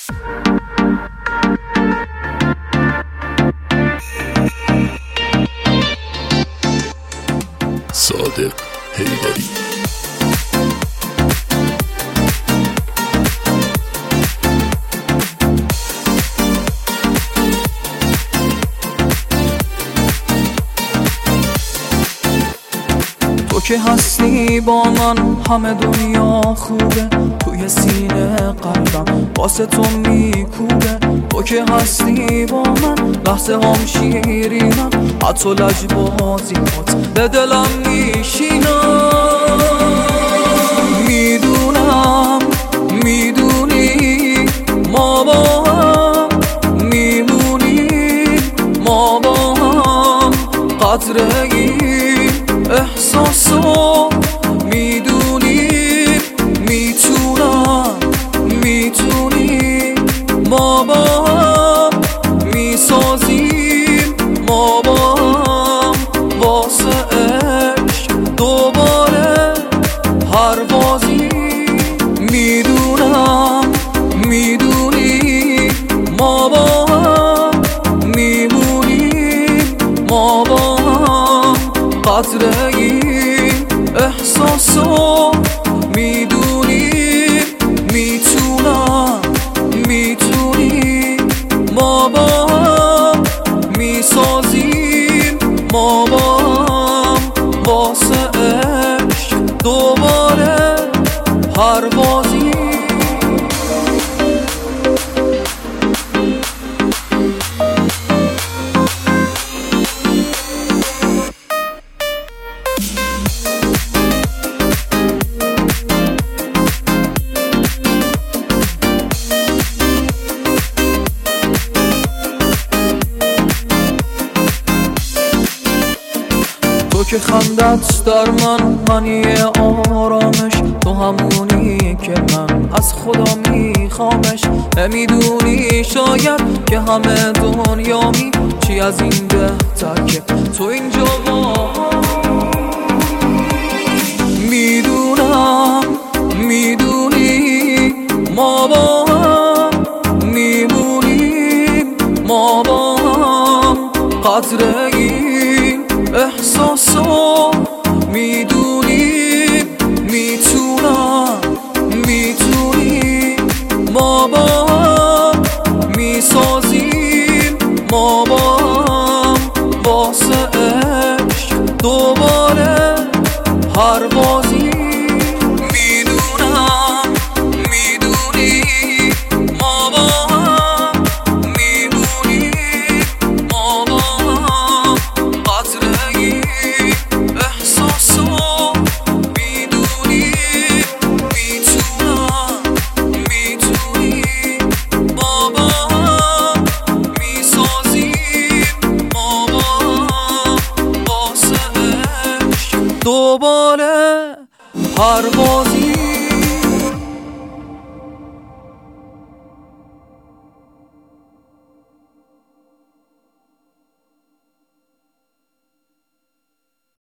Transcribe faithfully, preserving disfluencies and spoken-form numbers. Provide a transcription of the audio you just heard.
صادق حیدری. تو که هستی با من همه دنیا خوبه، توی سینه قلبم واسه تو میکوبه. تو که هستی با من لحظه هم شیرینم، حتی لجبازیات به دلم میشینم. میدونم میدونی ما با هم میمونیم، ما با هم قدر این احساسو میدونیم. میتونم میتونی ما با هم میسازیم، ما با هم واسه عشق دوباره پروازی. میدونم میدونی ما با هم میمونیم، ما با هم قدر این احساسو میدونیم. میتونم میتونی ما با هم میسازیم، ما با هم واسه عشق دوباره پروازی. تو که خندت در من منی آرامش، تو همونی که من از خدا میخوامش. نمیدونی شاید که همه دنیامی چی از این بهتر که تو اینجا با. میدونم میدونی ما با هم میمونیم، ما با هم قدر این احساسو میدونیم. میتونم میتونی ما با هم میسازیم، ما با هم واسه عشق دوباره پروازی. میدونم میدونی ما با هم میمونیم، ما با هم قدر این احساسو میدونیم. میتونم میتونی ما با هم میسازیم، ما با هم واسه عشق دوباره پروازی.